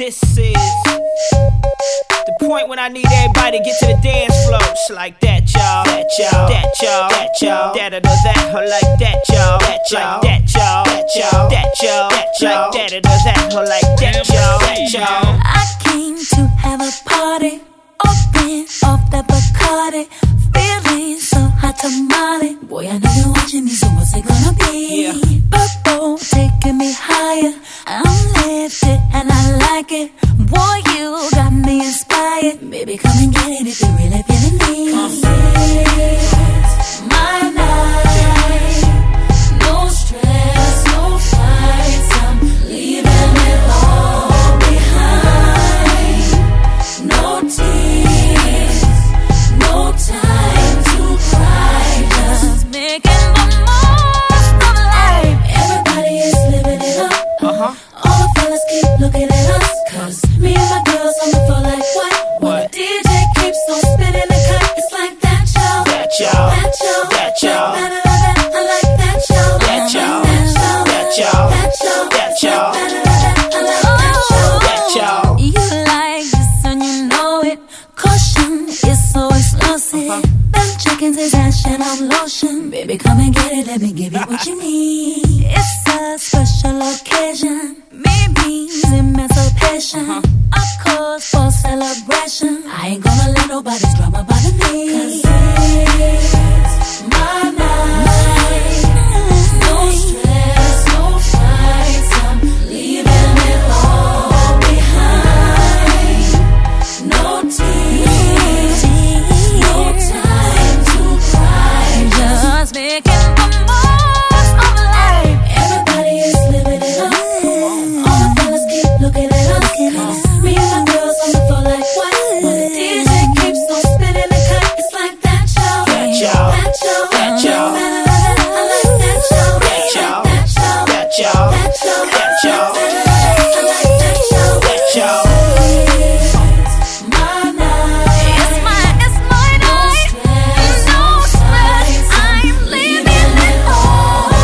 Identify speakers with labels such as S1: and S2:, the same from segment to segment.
S1: This is the point when I need everybody to get to the dance floor. It's like that, y'all. That, y'all. That, y'all. That, y'all. That, that, or like that, y'all. That, y'all. That, y'all. That, y'all. That, y'all. That, y'all. Like that, or like that, y'all. That, y'all.
S2: I came to have a party, open off the Bacardi, feeling so hot tamale. Boy, I know you're watching me, so what's it gonna be?
S1: Yeah.
S2: Purple taking me higher, I'm lifted and I like it. Boy, you got me inspired. Baby, come and get it if you're really feeling me. It's my night, no stress, no fights. I'm leaving it all behind. No tears, no time to cry. Just making the most of life. Everybody is living it up. All the fellas keep looking at us, 'cause me and my girls on the floor like what? When the DJ keeps on spinning the cut, it's like that, y'all.
S1: That, y'all.
S2: That, y'all.
S1: That, y'all.
S2: Like that, I like that, y'all.
S1: That, y'all.
S2: That, y'all.
S1: That, y'all.
S2: That, y'all.
S1: That, y'all.
S2: I like that, y'all.
S1: That, y'all.
S2: You like this and you know it. Caution is so explosive. Them chickens is ash and I'm lotion. Baby, come and get it, let me give you what you need. It's a special occasion. Maybe emancipation. A cause for celebration. I ain't gonna let nobody's drama bother me. 'Cause it's my night. No stress, no fights. I'm leaving it all behind. No tears, no time to cry. Just making the most of life. Everybody is living it up. All the fellas keep looking at us, 'cause me and my girls on the floor like what? When the DJ keeps on spinning the cut, it's like that, y'all.
S1: That, y'all.
S2: That, y'all.
S1: That, y'all.
S2: I like that, y'all.
S1: That, y'all.
S2: That, y'all.
S1: That, y'all.
S2: That, y'all.
S1: That, y'all.
S2: I like that, y'all.
S1: That, y'all.
S2: It's my night. It's my night. No stress. I'm leaving it all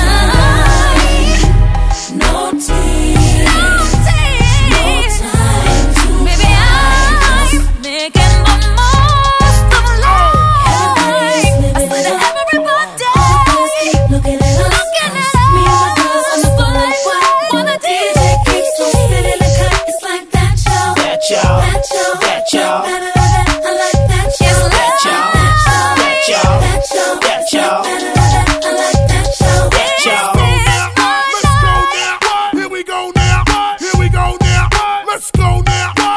S2: behind. No tears. No time to baby, I'm making the most of life. I said to everybody, looking at us. Me and my girls on the floor like what? When the DJ keeps on spinning the cut, it's like that, y'all.
S1: That, y'all.
S2: That, y'all.
S1: That, y'all.
S2: I like that, y'all.
S1: That, y'all. That, y'all.
S2: That, y'all.
S1: That, y'all.
S2: I like that, y'all.
S1: That, y'all.
S3: Let's go now. Here we go now. Here we go now. Let's go now.